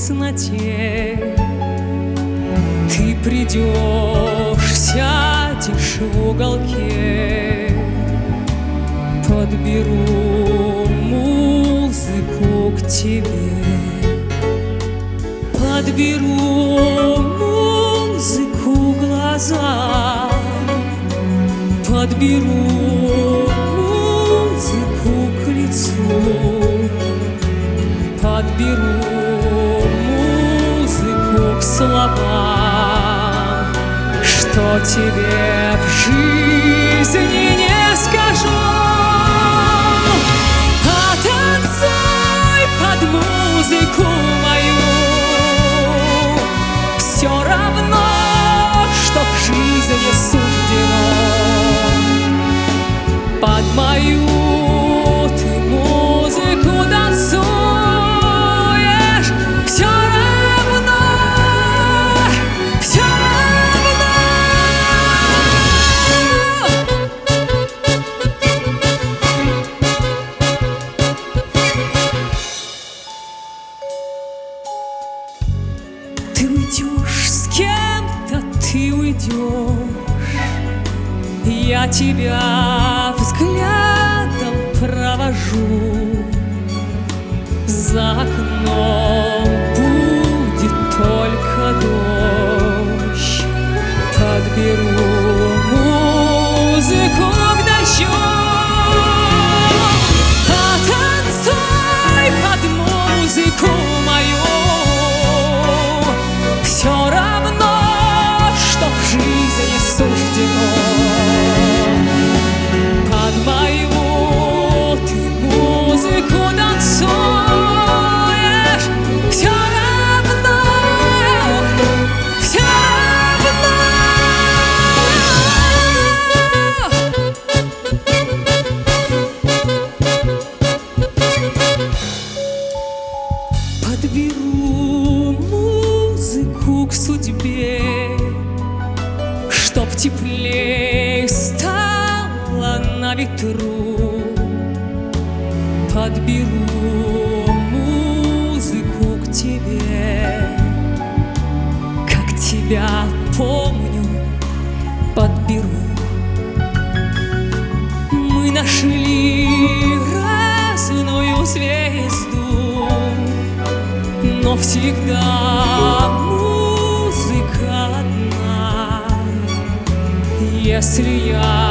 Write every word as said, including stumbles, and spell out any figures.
тесноте. Ты придешь, сядешь в уголке, подберу музыку к тебе, подберу музыку глазам, подберу музыку к лицу, подберу музыку к словам, что тебе в жизни не скажу. Потанцуй под музыку мою, все равно, что в жизни суждено. Под мою ты музыку танцуешь, все равно, все равно. Ты уйдешь с кем-то, ты уйдешь, я тебя взглядом провожу. За окном будет только дождь, подберу музыку к дождю. Потанцуй под музыку мою, все равно, что в жизни суждено. Под мою ты музыку танцуешь, все равно, все равно. Подберу музыку к судьбе, чтоб теплее стало на ветру. Подберу музыку к тебе, как тебя помню, подберу. Мы нашли разную звезду, но всегда музыка одна. Если я